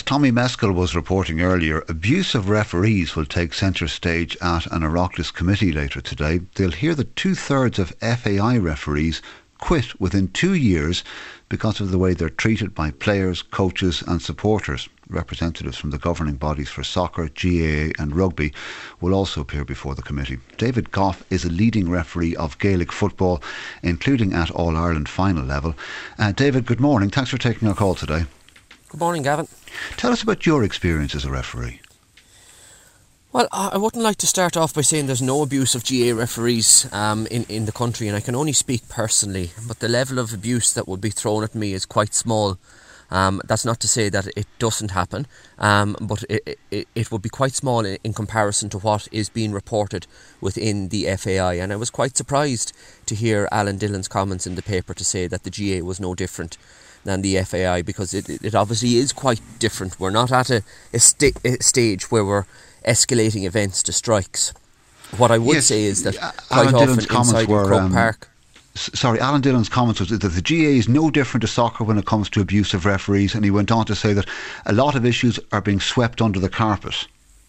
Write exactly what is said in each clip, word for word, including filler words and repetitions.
As Tommy Meskel was reporting earlier, abuse of referees will take centre stage at an Oireachtas committee later today. They'll hear that two-thirds of F A I referees quit within two years because of the way they're treated by players, coaches and supporters. Representatives from the governing bodies for soccer, G A A and rugby will also appear before the committee. David Goff is a leading referee of Gaelic football, including at All-Ireland final level. Uh, David, good morning. Thanks for taking our call today. Good morning, Gavin. Tell us about your experience as a referee. Well, I wouldn't like to start off by saying there's no abuse of G A A referees um, in, in the country, and I can only speak personally, but the level of abuse that would be thrown at me is quite small. Um, that's not to say that it doesn't happen, um, but it, it, it would be quite small in, in comparison to what is being reported within the F A I. And I was quite surprised to hear Alan Dillon's comments in the paper to say that the G A A was no different than the F A I, because it, it obviously is quite different. We're not at a, a, sta- a stage where we're escalating events to strikes. What I would yes, say is that uh, quite Alan often Dillon's inside were, Croke um, Park... Sorry, Alan Dillon's comments was that the G A A is no different to soccer when it comes to abuse of referees, and he went on to say that a lot of issues are being swept under the carpet.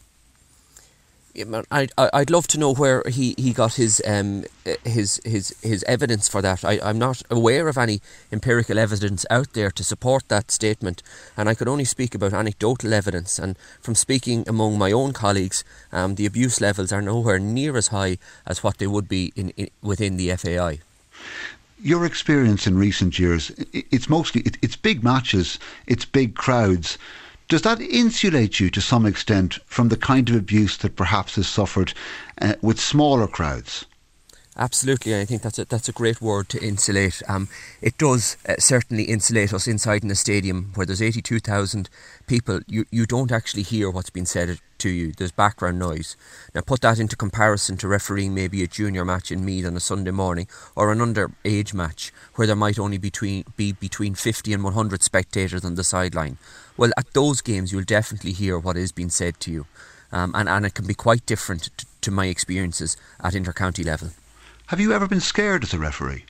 Yeah, I, I'd love to know where he, he got his um his his his evidence for that. I, I'm not aware of any empirical evidence out there to support that statement, and I could only speak about anecdotal evidence. And from speaking among my own colleagues, um, the abuse levels are nowhere near as high as what they would be in, in within the F A I. Your experience in recent years, it's mostly it, it's big matches, it's big crowds. Does that insulate you to some extent from the kind of abuse that perhaps is suffered uh, with smaller crowds? Absolutely, I think that's a, that's a great word, to insulate. Um, it does uh, certainly insulate us inside in a stadium where there's eighty-two thousand people. You, you don't actually hear what's been said to you. There's background noise. Now put that into comparison to refereeing maybe a junior match in Meath on a Sunday morning, or an underage match where there might only between, be between fifty and one hundred spectators on the sideline. Well, at those games you'll definitely hear what is being said to you, um, and, and it can be quite different to, to my experiences at inter-county level. Have you ever been scared as a referee?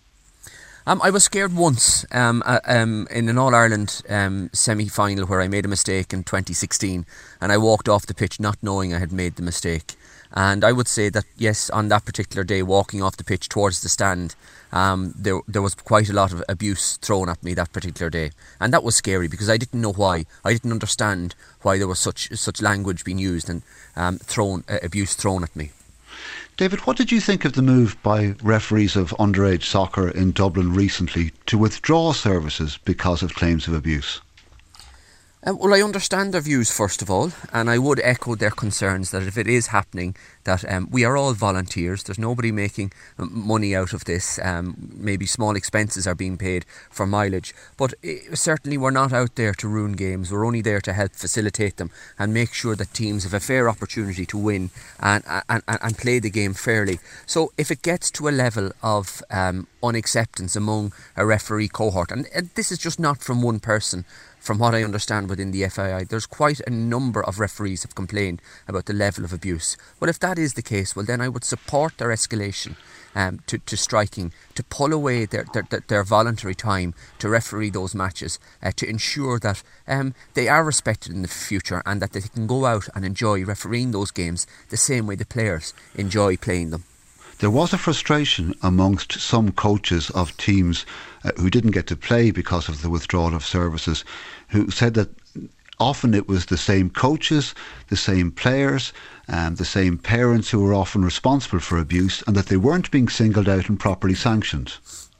Um, I was scared once um, uh, um, in an All-Ireland um, semi-final where I made a mistake in twenty sixteen, and I walked off the pitch not knowing I had made the mistake. And I would say that, yes, on that particular day, walking off the pitch towards the stand, um, there there was quite a lot of abuse thrown at me that particular day. And that was scary because I didn't know why. I didn't understand why there was such such language being used and um, thrown uh, abuse thrown at me. David, what did you think of the move by referees of underage soccer in Dublin recently to withdraw services because of claims of abuse? Uh, well, I understand their views, first of all, and I would echo their concerns that if it is happening, that um, we are all volunteers. There's nobody making money out of this. Um, maybe small expenses are being paid for mileage, but uh, certainly we're not out there to ruin games. We're only there to help facilitate them and make sure that teams have a fair opportunity to win and and, and play the game fairly. So if it gets to a level of um, unacceptance among a referee cohort, and, and this is just not from one person. From what I understand within the F A I, there's quite a number of referees have complained about the level of abuse. Well, if that is the case, well then I would support their escalation um, to, to striking, to pull away their, their, their voluntary time to referee those matches, uh, to ensure that um, they are respected in the future and that they can go out and enjoy refereeing those games the same way the players enjoy playing them. There was a frustration amongst some coaches of teams uh, who didn't get to play because of the withdrawal of services, who said that often it was the same coaches, the same players, and the same parents who were often responsible for abuse, and that they weren't being singled out and properly sanctioned.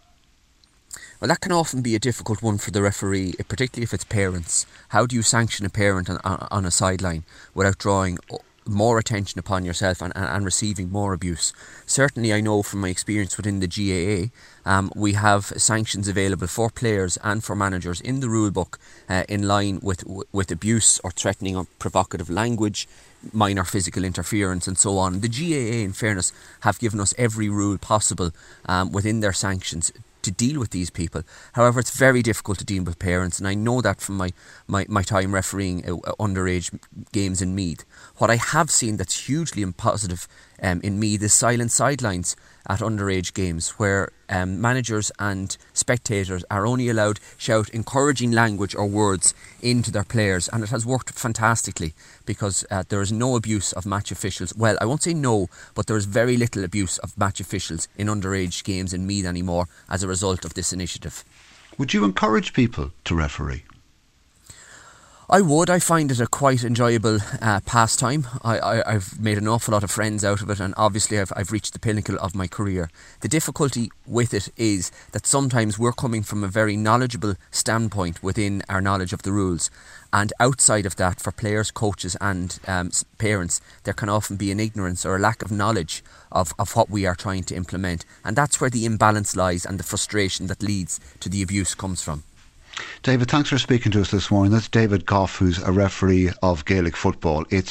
Well, that can often be a difficult one for the referee, particularly if it's parents. How do you sanction a parent on, on a sideline without drawing more attention upon yourself and, and, and receiving more abuse? Certainly I know from my experience within the G A A, um, we have sanctions available for players and for managers in the rule book uh, in line with with abuse or threatening or provocative language, minor physical interference and so on. The G A A, in fairness, have given us every rule possible um, within their sanctions to deal with these people. However, it's very difficult to deal with parents, and I know that from my, my, my time refereeing uh, underage games in Meath. What I have seen that's hugely positive um, in Meath is silent sidelines at underage games, where um, managers and spectators are only allowed to shout encouraging language or words into their players, and it has worked fantastically because uh, there is no abuse of match officials. Well, I won't say no, but there is very little abuse of match officials in underage games in Meath anymore as a result of this initiative. Would you encourage people to referee? I would. I find it a quite enjoyable uh, pastime. I, I, I've made an awful lot of friends out of it, and obviously I've, I've reached the pinnacle of my career. The difficulty with it is that sometimes we're coming from a very knowledgeable standpoint within our knowledge of the rules, and outside of that, for players, coaches and um, parents, there can often be an ignorance or a lack of knowledge of, of what we are trying to implement, and that's where the imbalance lies and the frustration that leads to the abuse comes from. David, thanks for speaking to us this morning. That's David Goff, who's a referee of Gaelic football. It's